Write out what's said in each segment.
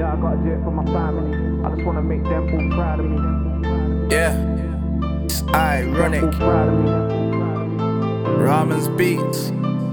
know I gotta do it for my family. I just wanna make them all proud of me. Yeah, it's ironic. All proud of me. Ramon's beats.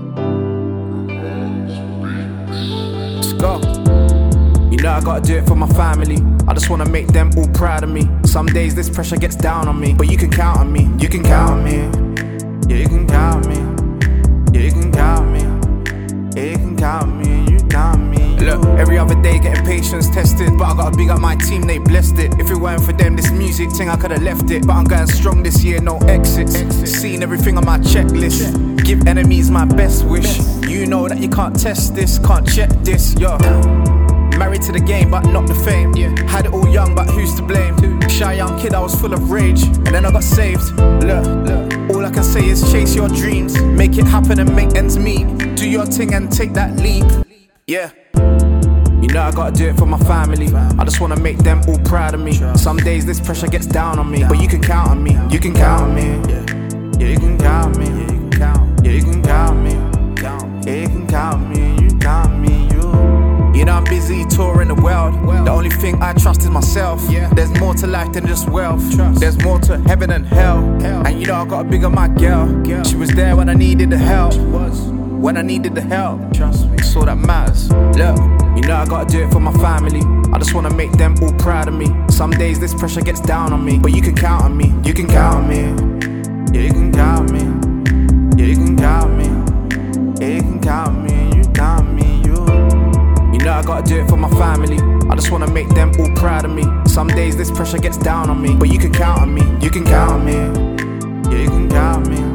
Let's go. You know I gotta do it for my family. I just wanna make them all proud of me. Some days this pressure gets down on me, but you can count on me. You can count on me. Yeah, you can count on me. Yeah, you can count on me. Yeah, you can count on me. You count on me. Look, every other day getting patience tested, but I gotta big up my team, they blessed it. If it weren't for them, this music thing I could've left it. But I'm going strong this year, no exits. Seen everything on my checklist. Give enemies my best wish. You know that you can't test this, can't check this, yo. Married to the game, but not the fame. Had it all young, but who's to blame? Shy young kid, I was full of rage, and then I got saved. Look, all I can say is chase your dreams, make it happen and make ends meet. Do your thing and take that leap. Yeah. You know I gotta do it for my family. I just wanna make them all proud of me. Some days this pressure gets down on me, but you can count on me. You can count on me. Yeah, you can count on me. Yeah, you can count on me. Yeah, you can count on me. You count on me. You know I'm busy touring the world. The only thing I trust is myself. There's more to life than just wealth. There's more to heaven than hell. And you know I got a big on my girl. She was there when I needed the help. When I needed the help. It's all that matters. Look, you know I gotta do it for my family. I just wanna make them all proud of me. Some days this pressure gets down on me, but you can count on me. You can count on me. Yeah, you can count on me. Yeah, you can count on me. Yeah, you can count on me. You count on me. You know I gotta do it for my family. I just wanna make them all proud of me. Some days this pressure gets down on me, but you can count on me. You can count on me. Yeah, you can count on me.